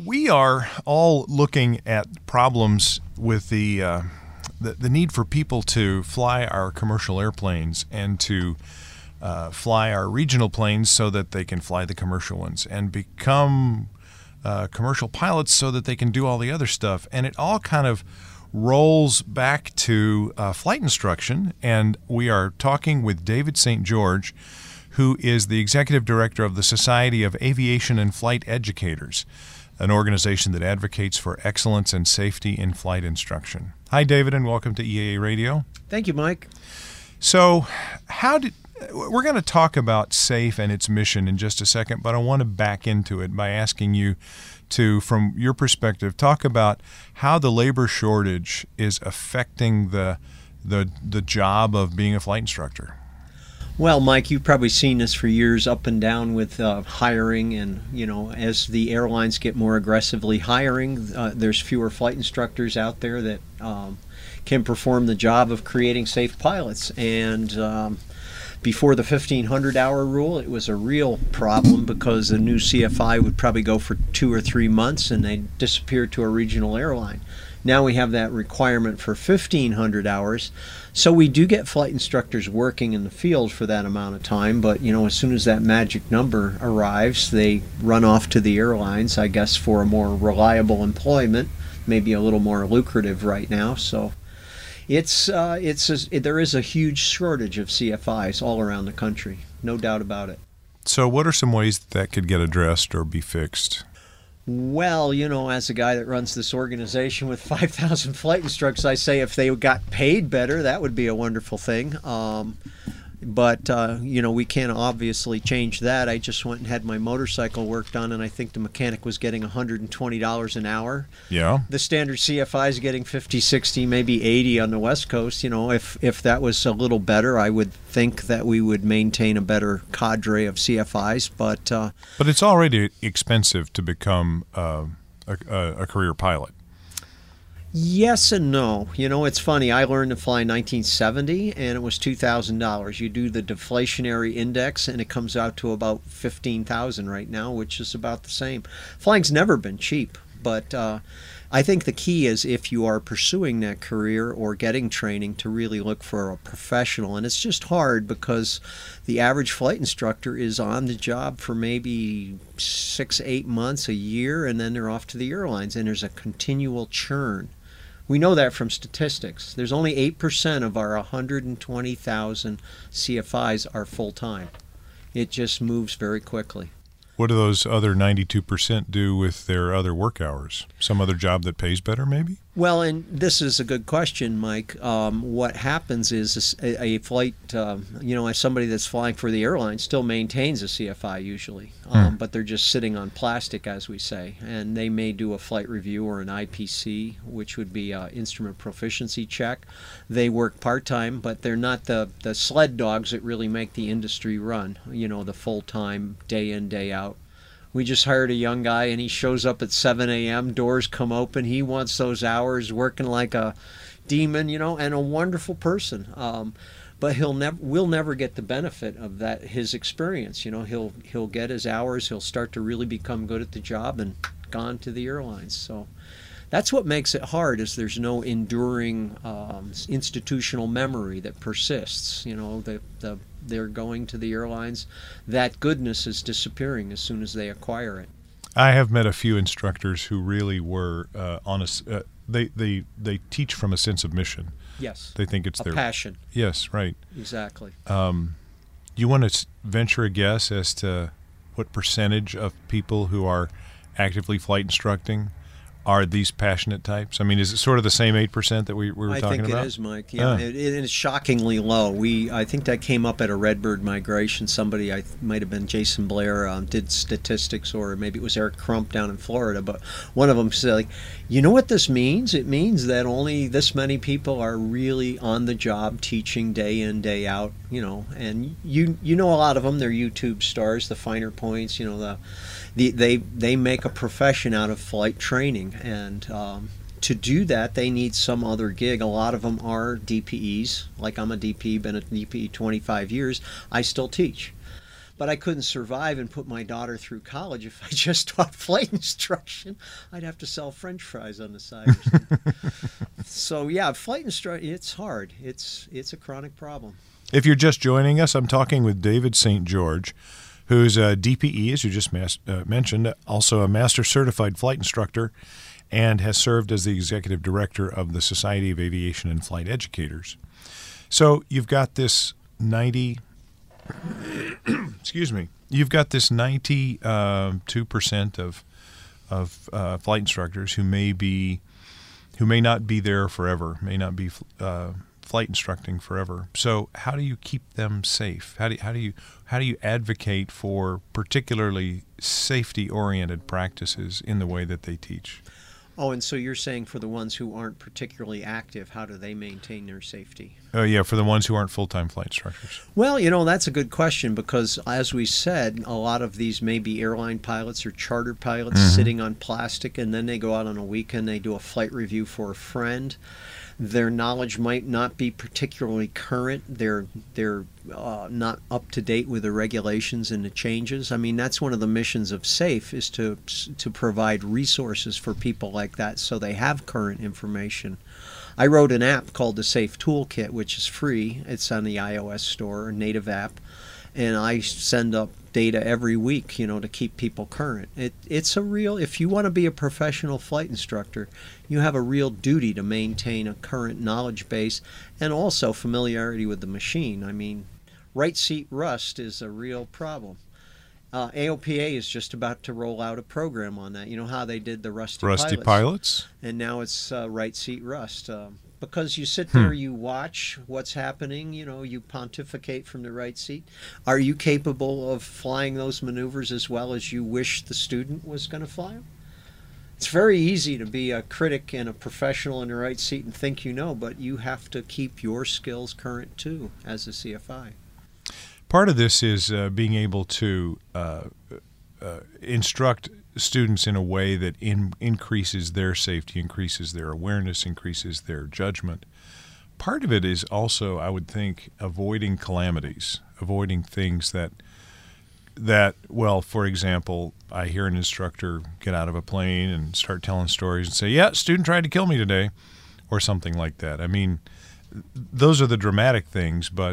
We are all looking at problems with the need for people to fly our commercial airplanes and to fly our regional planes so that they can fly the commercial ones and become commercial pilots so that they can do all the other stuff. And it all kind of rolls back to flight instruction. And we are talking with David St. George, who is the executive director of the Society of Aviation and Flight Educators, an organization that advocates for excellence and safety in flight instruction. Hi, David, and welcome to EAA Radio. Thank you, Mike. So, we're going to talk about SAFE and its mission in just a second, but I want to back into it by asking you to, from your perspective, talk about how the labor shortage is affecting the job of being a flight instructor. Well, Mike, you've probably seen this for years, up and down with hiring, and as the airlines get more aggressively hiring, there's fewer flight instructors out there that can perform the job of creating safe pilots. And before the 1,500-hour rule, it was a real problem because the new CFI would probably go for 2 or 3 months and they'd disappear to a regional airline. Now we have that requirement for 1,500 hours, so we do get flight instructors working in the field for that amount of time, but as soon as that magic number arrives, they run off to the airlines, I guess, for a more reliable employment, maybe a little more lucrative right now. So there is a huge shortage of CFIs all around the country, no doubt about it. So what are some ways that could get addressed or be fixed? Well, as a guy that runs this organization with 5,000 flight instructors, I say if they got paid better, that would be a wonderful thing. But we can't obviously change that. I just went and had my motorcycle worked on, and I think the mechanic was getting $120 an hour. Yeah. The standard CFI is getting 50, 60, maybe 80 on the West Coast. If that was a little better, I would think that we would maintain a better cadre of CFIs. But it's already expensive to become a career pilot. Yes and no. It's funny. I learned to fly in 1970, and it was $2,000. You do the deflationary index, and it comes out to about $15,000 right now, which is about the same. Flying's never been cheap, but I think the key is if you are pursuing that career or getting training to really look for a professional. And it's just hard because the average flight instructor is on the job for maybe 6, 8 months, a year, and then they're off to the airlines, and there's a continual churn. We know that from statistics. There's only 8% of our 120,000 CFIs are full-time. It just moves very quickly. What do those other 92% do with their other work hours? Some other job that pays better, maybe? Well, and this is a good question, Mike. What happens is a flight, somebody that's flying for the airline still maintains a CFI usually, but they're just sitting on plastic, as we say, and they may do a flight review or an IPC, which would be an instrument proficiency check. They work part-time, but they're not the sled dogs that really make the industry run, the full-time, day in, day out. We just hired a young guy, and he shows up at 7 a.m., doors come open, he wants those hours, working like a demon, and a wonderful person. But we'll never get the benefit of that, his experience. He'll get his hours, he'll start to really become good at the job and gone to the airlines. So that's what makes it hard, is there's no enduring institutional memory that persists. They're going to the airlines. That goodness is disappearing as soon as they acquire it. I have met a few instructors who really were honest. They teach from a sense of mission. Yes. They think it's a their passion. Yes, right. Exactly. You want to venture a guess as to what percentage of people who are actively flight instructing are these passionate types? I mean, is it sort of the same 8% that we were talking about? I think it is, Mike. Yeah, it is shockingly low. I think that came up at a Redbird migration. Somebody, I might have been Jason Blair, did statistics, or maybe it was Eric Crump down in Florida. But one of them said, you know what this means? It means that only this many people are really on the job teaching day in, day out. And you know a lot of them. They're YouTube stars, the Finer Points. They make a profession out of flight training, and to do that they need some other gig. A lot of them are DPEs. Like I'm a DPE, been a DPE 25 years. I still teach. But I couldn't survive and put my daughter through college if I just taught flight instruction. I'd have to sell French fries on the side. Or something. So yeah, flight instruction, it's hard. It's a chronic problem. If you're just joining us, I'm talking with David St. George, who's a DPE, as you just mentioned, also a Master Certified Flight Instructor, and has served as the Executive Director of the Society of Aviation and Flight Educators. So you've got this 92% of flight instructors who may not be there forever, may not be flight instructing forever. So how do you keep them safe? How do you advocate for particularly safety-oriented practices in the way that they teach? Oh, and so you're saying for the ones who aren't particularly active, how do they maintain their safety? Yeah, for the ones who aren't full-time flight instructors. Well, that's a good question because, as we said, a lot of these may be airline pilots or charter pilots sitting on plastic, and then they go out on a weekend, they do a flight review for a friend. Their knowledge might not be particularly current. They're not up to date with the regulations and the changes. I mean, that's one of the missions of SAFE is to provide resources for people like that so they have current information. I wrote an app called the SAFE Toolkit, which is free. It's on the iOS store, a native app. And I send up data every week, to keep people current. It's a real, if you want to be a professional flight instructor, you have a real duty to maintain a current knowledge base and also familiarity with the machine. I mean, right seat rust is a real problem. AOPA is just about to roll out a program on that. You know how they did the Rusty Pilots? And now it's right seat rust. Because you sit there, you watch what's happening, you pontificate from the right seat. Are you capable of flying those maneuvers as well as you wish the student was going to fly them? It's very easy to be a critic and a professional in the right seat and think but you have to keep your skills current too as a CFI. Part of this is being able to instruct students in a way that increases their safety, increases their awareness, increases their judgment. Part of it is also, I would think, avoiding calamities, avoiding things that for example, I hear an instructor get out of a plane and start telling stories and say, yeah, student tried to kill me today, or something like that. I mean, those are the dramatic things, but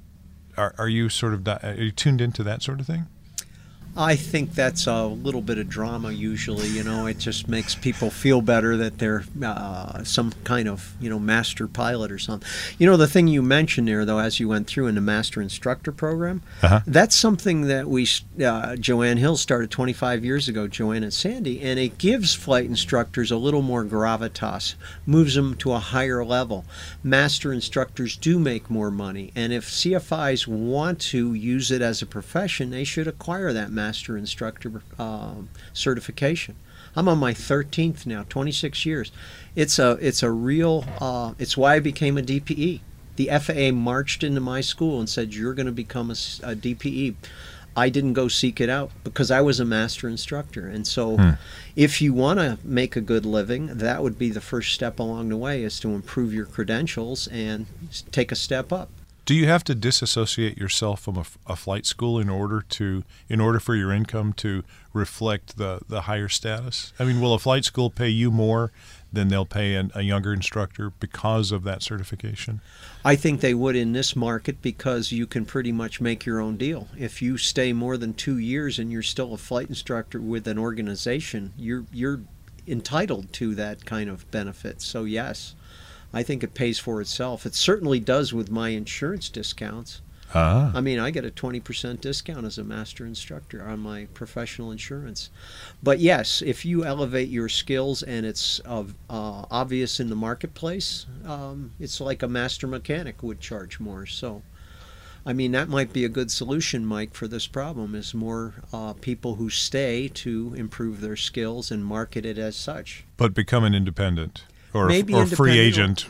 are you are you tuned into that sort of thing? I think that's a little bit of drama usually, it just makes people feel better that they're some kind of, master pilot or something. The thing you mentioned there, though, as you went through in the master instructor program, that's something that Joanne Hill started 25 years ago, Joanne and Sandy, and it gives flight instructors a little more gravitas, moves them to a higher level. Master instructors do make more money, and if CFIs want to use it as a profession, they should acquire that master instructor certification. I'm on my 13th now, 26 years. It's a real, it's why I became a DPE. The FAA marched into my school and said, you're going to become a DPE. I didn't go seek it out because I was a master instructor. And so if you want to make a good living, that would be the first step along the way, is to improve your credentials and take a step up. Do you have to disassociate yourself from a flight school in order for your income to reflect the higher status? I mean, will a flight school pay you more than they'll pay a younger instructor because of that certification? I think they would in this market because you can pretty much make your own deal. If you stay more than 2 years and you're still a flight instructor with an organization, you're entitled to that kind of benefit. So yes, I think it pays for itself. It certainly does with my insurance discounts. I mean, I get a 20% discount as a master instructor on my professional insurance. But yes, if you elevate your skills and it's obvious in the marketplace, it's like a master mechanic would charge more. So, I mean, that might be a good solution, Mike, for this problem, is more people who stay to improve their skills and market it as such. But become an independent. Or free agent.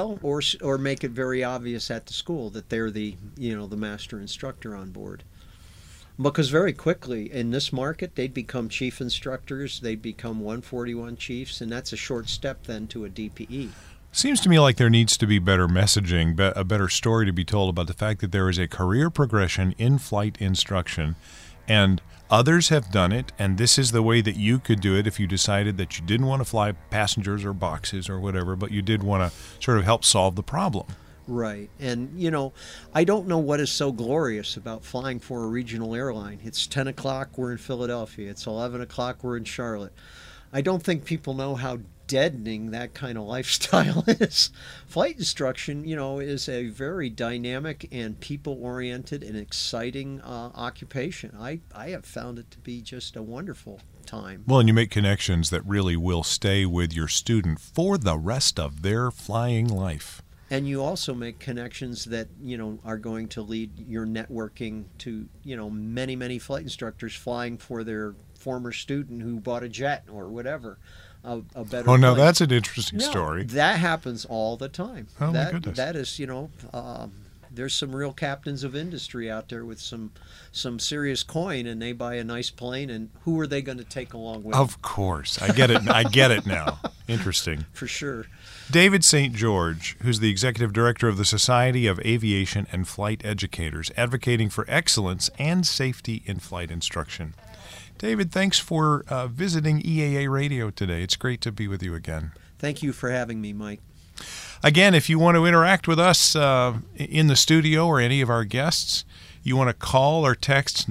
Or make it very obvious at the school that they're the master instructor on board. Because very quickly in this market, they'd become chief instructors, they'd become 141 chiefs, and that's a short step then to a DPE. Seems to me like there needs to be better messaging, a better story to be told about the fact that there is a career progression in flight instruction, and others have done it, and this is the way that you could do it if you decided that you didn't want to fly passengers or boxes or whatever, but you did want to sort of help solve the problem. Right. And, you know, I don't know what is so glorious about flying for a regional airline. It's 10 o'clock, we're in Philadelphia. It's 11 o'clock, we're in Charlotte. I don't think people know how deadening that kind of lifestyle is. Flight instruction, you know, is a very dynamic and people-oriented and exciting occupation. I have found it to be just a wonderful time. Well, and you make connections that really will stay with your student for the rest of their flying life. And you also make connections that, you know, are going to lead your networking to, you know, many, many flight instructors flying for their former student who bought a jet or whatever. A better Oh, no, plane. that's an interesting story. That happens all the time. Oh, my goodness. That is, you know, there's some real captains of industry out there with some serious coin, and they buy a nice plane, and who are they going to take along with them? Of course. I get it. I get it now. Interesting. For sure. David St. George, who's the executive director of the Society of Aviation and Flight Educators, advocating for excellence and safety in flight instruction. David, thanks for visiting EAA Radio today. It's great to be with you again. Thank you for having me, Mike. Again, if you want to interact with us in the studio or any of our guests, you want to call or text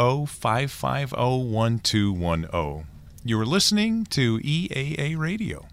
920-550-1210. You are listening to EAA Radio.